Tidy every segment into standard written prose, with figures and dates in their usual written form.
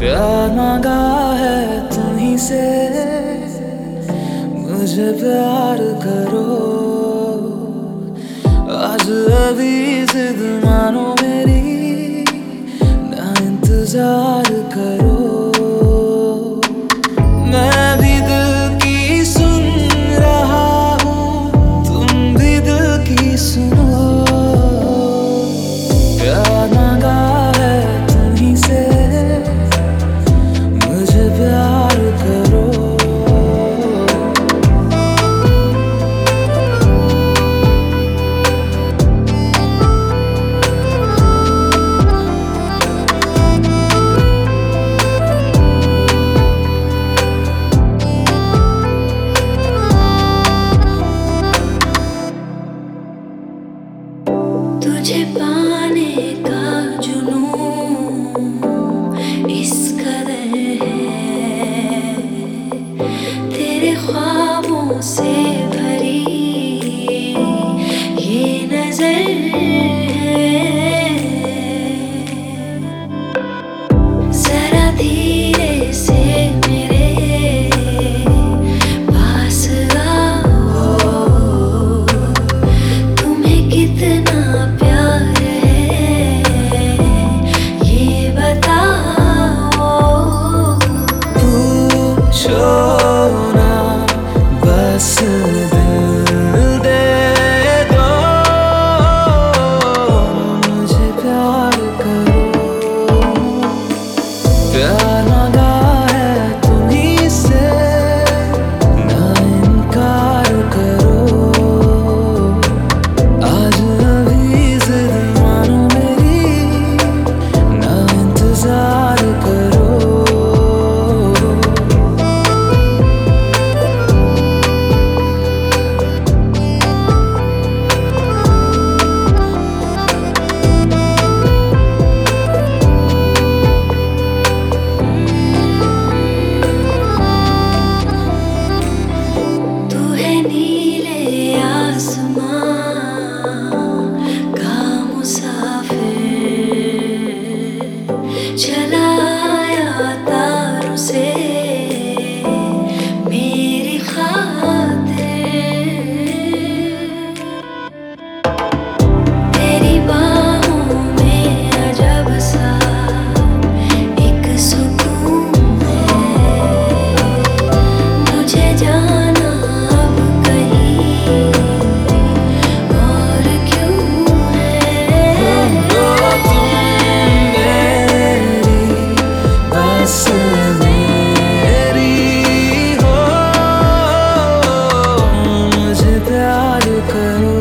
प्यार मांगा है तुम्हीं से, मुझे प्यार करो। आज अभी जिद मानो मेरी, ना इंतजार करो। मैं भी दिल की सुन रहा हूँ, तुम भी दिल की सुनो। प्यार मांगा है तुम्हीं से, मुझे प्यार करो। तुझे पाने का जुनून इस कदर है, तेरे ख्वाबों से भरी ये नजर है। जरा धीरे से मेरे पास आओ, तुम्हें कितना छोना बस दिल दे दो, मुझे प्यार करो। प्यार मांगा है तुम्हीं से, ना इनकार करो। आज अभी जिद मानो मेरी, ना इंतजार करो। चला आया तारों से मेरी खातिर, तेरी बाहों में अजब सा एक सुकून है। मुझे जाना अब कहीं और क्यों है। मेरी हो, मुझे प्यार करो।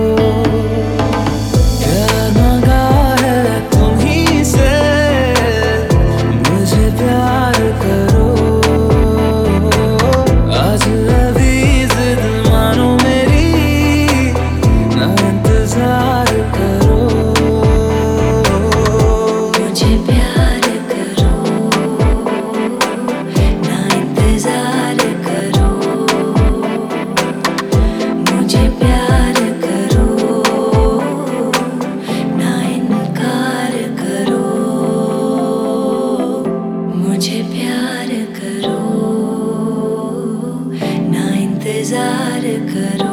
प्यार मांगा है तुम्हीं से, मुझे प्यार करो। आज अभी जिद मानो मेरी, ना इंतजार करो। मुझे प्यार करो, ना इंतजार करो। मुझे प्यार करो, ना इनकार करो। मुझे प्यार करो, ना इंतजार करो।